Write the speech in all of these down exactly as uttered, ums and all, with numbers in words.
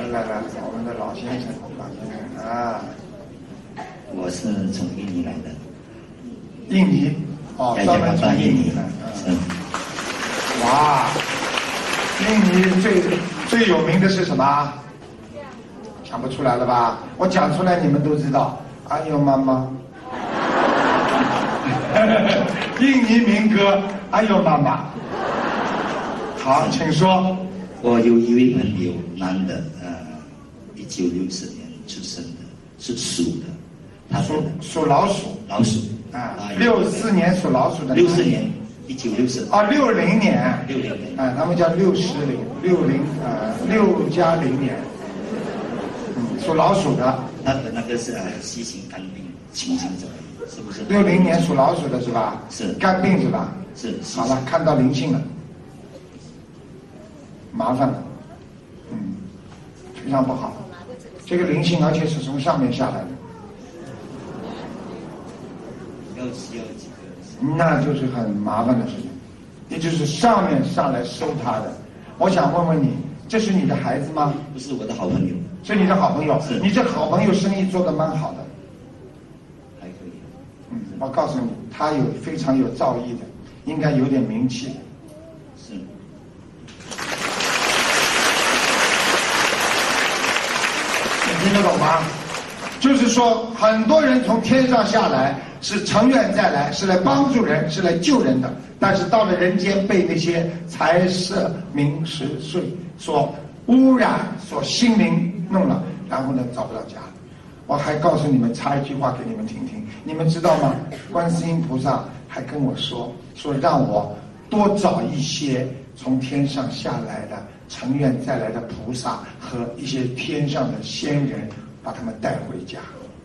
来来，我们的老先生，老先生啊， 我是从印尼来的。 印尼哦，专门从印尼来。嗯。哇，印尼最最有名的是什么？想不出来了吧？我讲出来你们都知道。哎呦妈妈，印尼民歌，哎呦妈妈。好，请说。 我有一位朋友，男的，呃，一九六四年出生的，是属的，他属属老鼠， 老鼠啊，六四年属老鼠的， 六四年，一九六四啊，六零年， 六零年， 啊，他们叫六十零，六零呃六加零年，嗯，属老鼠的， 他的那个是呃西型肝病情形怎么样？是不是？ 六零年属老鼠的是吧？ 是肝病是吧？ 是。 好了，看到灵性了。麻烦了，嗯，非常不好。这个灵性，而且是从上面下来的， 要需要几个？ 那就是很麻烦的事情。也就是上面上来收他的。我想问问你，这是你的孩子吗？ 不是，我的好朋友。 是你的好朋友。 是。 你这好朋友生意做得蛮好的。 还可以。 嗯，我告诉你，他有非常有造诣的，应该有点名气的。 是。 听得懂吗？就是说，很多人从天上下来是成愿再来，是来帮助人，是来救人的。但是到了人间，被那些财色名食睡所污染，所心灵弄了，然后呢找不到家。我还告诉你们，插一句话给你们听听，你们知道吗？观世音菩萨还跟我说，说让我多找一些从天上下来的成愿再来的菩萨和一些天上的仙人，把他们带回家。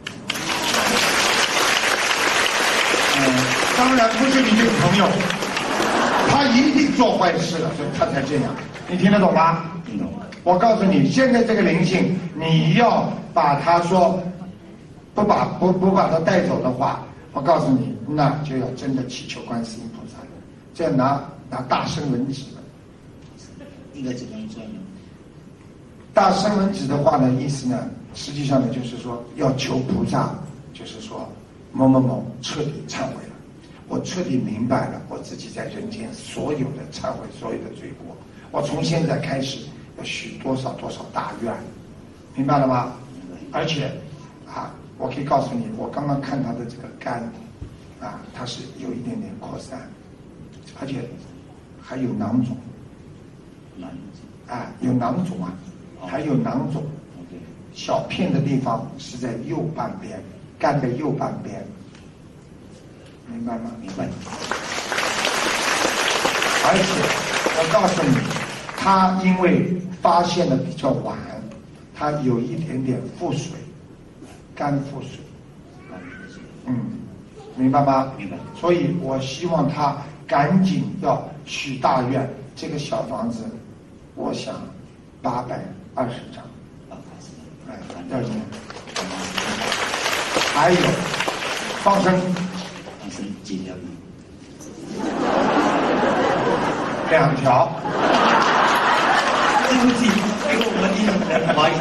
嗯，当然不是你这个朋友，他一定做坏事了，所以他才这样。你听得懂吗？ 听懂。 我告诉你，现在这个灵性，你要把他说不把不不把他带走的话，我告诉你，那就要真的祈求观世音菩萨，这样拿拿大声文纸了。 应该怎么做呢？ 大声文纸的话呢，意思呢，实际上呢，就是说要求菩萨，就是说某某某彻底忏悔了，我彻底明白了我自己在人间所有的忏悔，所有的罪过，我从现在开始要许多少多少大愿，明白了吗？而且啊，我可以告诉你，我刚刚看他的这个肝啊，它是有一点点扩散，而且还有囊肿。 囊啊，有囊肿啊，还有囊肿，小片的地方是在右半边，肝的右半边，明白吗？ 明白。 而且我告诉你，他因为发现的比较晚，他有一点点腹水，肝腹水，嗯，明白吗？ 明白。 所以我希望他赶紧要许大愿，这个小房子。我想八百二十张，哎，要念。还有放生， 放生几条鱼？ 两条。 对不起，给我们一人不好意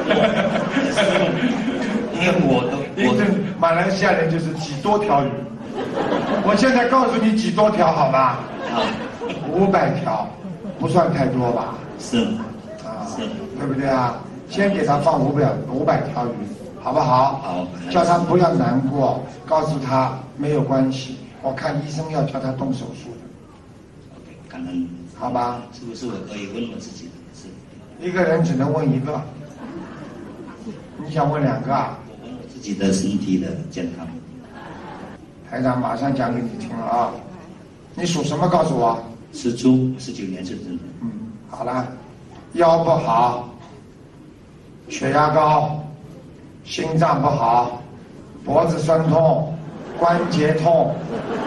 思，因为我都我这马来西亚人就是几多条鱼。我现在告诉你几多条好吧？ 好， 五百条，不算太多吧？ 是啊， 是， 对不对啊？先给他放五百五百条鱼，好不好？ 好， 叫他不要难过，告诉他没有关系。我看医生要叫他动手术的。 OK， 感恩。 好吧？ 是不是我可以问我自己的事？ 一个人只能问一个，你想问两个啊？ 我问我自己的身体的健康。 台长马上讲给你听了啊！你属什么？告诉我。 属猪，十九年出生的。 嗯，好了，腰不好，血压高，心脏不好，脖子酸痛，关节痛，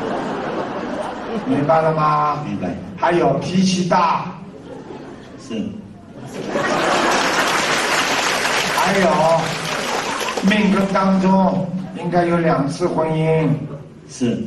明白了吗？ 明白。 还有脾气大， 是。 还有命根当中应该有两次婚姻， 是。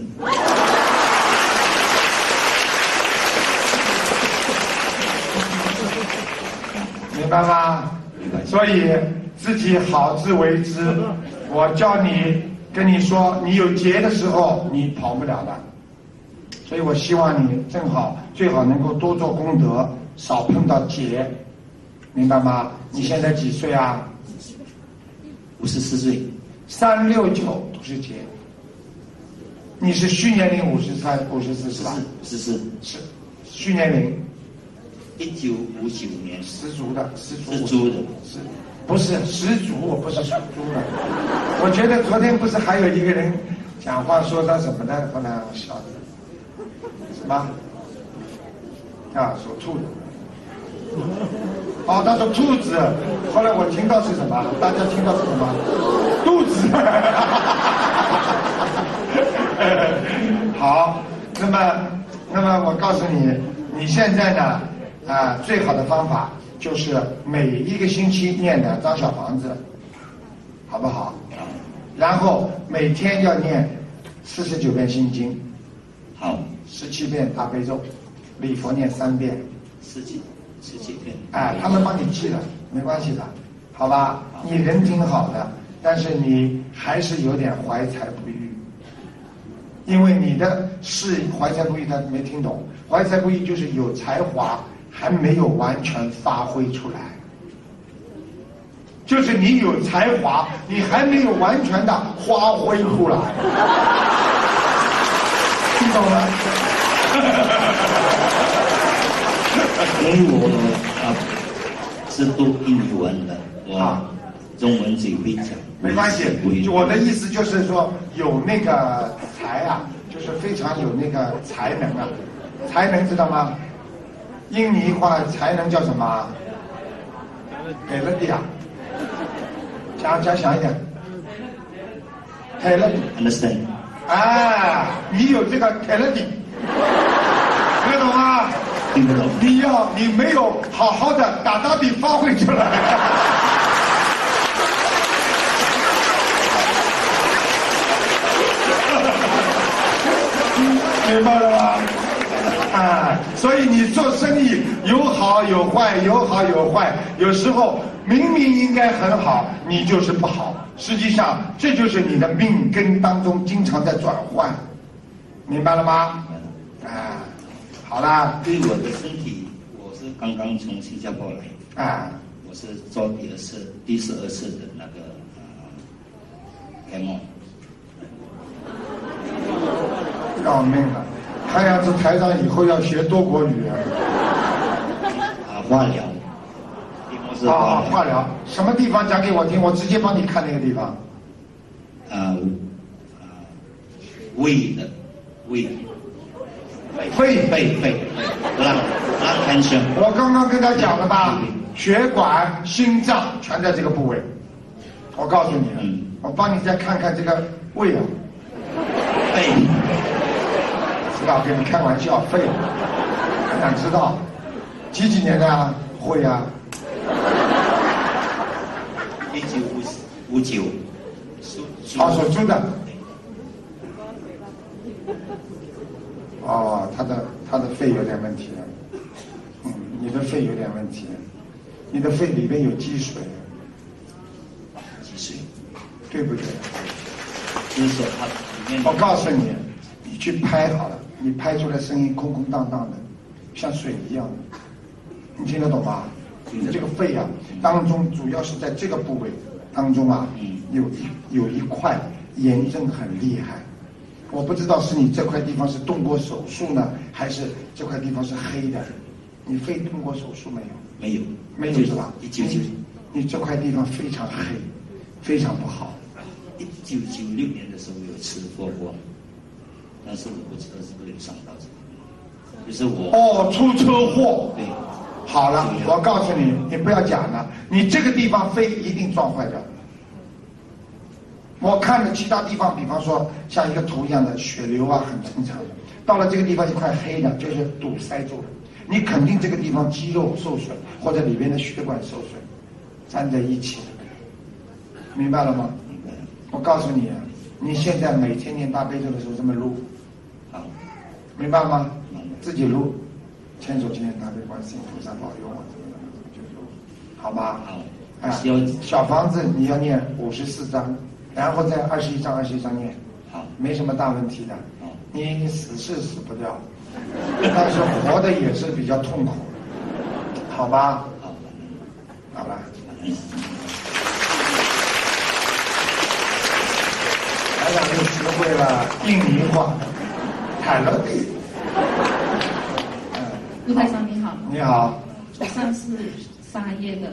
明白吗？ 所以自己好自为之。我教你，跟你说，你有劫的时候，你跑不了的。所以我希望你正好最好能够多做功德，少碰到劫，明白吗？你现在几岁啊？ 五十四岁。 三六九都是劫。你是虚年龄五十三、五十四是吧？ 是是是，虚年龄。 一九五九年。 十足的，十足。 是猪的。 是，不是十足？我不是属猪的。我觉得昨天不是还有一个人讲话说他什么的，后来我晓得。什么？啊，属兔的。哦，他说兔子，后来我听到是什么？大家听到是什么？肚子。好，那么，那么我告诉你，你现在呢，啊，最好的方法就是每一个星期念两张小房子，好不好？然后每天要念四十九遍心经， 好， 十七遍大悲咒，礼佛念三遍， 十几十几遍。 哎，他们帮你记了，没关系的，好吧？你人挺好的，但是你还是有点怀才不遇，因为你的是怀才不遇，他没听懂。怀才不遇就是有才华还没有完全发挥出来，就是你有才华，你还没有完全的发挥出来，听懂了？ 因为我啊是读英语文的，我中文只会讲。 没关系，我的意思就是说有那个才啊，就是非常有那个才能啊，才能知道吗？印尼话才能叫什么？给了的啊，讲讲响一点。给了的 ，understand？ 啊，你有这个给了的，听得懂吗？ 听不懂。 你要你没有好好的打打底发挥出来。明白了吗？啊，所以你做生意有好有坏，有好有坏，有时候明明应该很好，你就是不好。实际上，这就是你的命根当中经常在转换，明白了吗？啊，好啦。 对我的身体，我是刚刚从新加坡来，啊，我是做第二次、第十二次的那个呃 M。 要命了！看样子台长以后要学多国语啊！ 啊，化疗。 啊，化疗，什么地方讲给我听？我直接帮你看那个地方。 啊啊，胃的胃， 肺肺肺让让看声。 我刚刚跟他讲了吧，血管、心脏全在这个部位。我告诉你，嗯，我帮你再看看这个胃啊， 肺。 知道，跟你开玩笑，肺，很想知道，几几年的啊？会啊。 一九五五九， 属啊，属猪的。哦，他的他的肺有点问题了，嗯，你的肺有点问题，你的肺里面有积水。 积水， 对不对？ 就是说它里面。 我告诉你，你去拍好了，你拍出来声音空空荡荡的，像水一样的，你听得懂吗？你这个肺啊，当中主要是在这个部位当中啊，有一有一块炎症很厉害。我不知道是你这块地方是动过手术呢，还是这块地方是黑的。你肺动过手术没有？ 没有， 没有是吧？ 一九九， 你这块地方非常黑，非常不好。 一九九六年的时候有吃过锅，但是我不知道是不是有伤到这个，就是我哦，出车祸。 对。 好了，我告诉你，你不要讲了，你这个地方肺一定撞坏掉。我看了其他地方，比方说像一个图一样的血流啊，很正常的。到了这个地方一块黑的，就是堵塞住了。你肯定这个地方肌肉受损，或者里面的血管受损，粘在一起的，明白了吗？ 明白了。 我告诉你啊，你现在每天念大悲咒的时候这么撸， 好， 明白吗？ 明白。 自己撸。千手千眼大悲观世音菩萨保佑我，怎么怎么怎么就撸，好吧？ 好， 啊，小房子你要念五十四章，然后再二十一章二十一章念， 好， 没什么大问题的。 好， 你死是死不掉，但是活的也是比较痛苦，好吧？ 好， 好了。台长又学会了印尼话，海了地。 卢台长你好。 你好。 左上是沙耶的。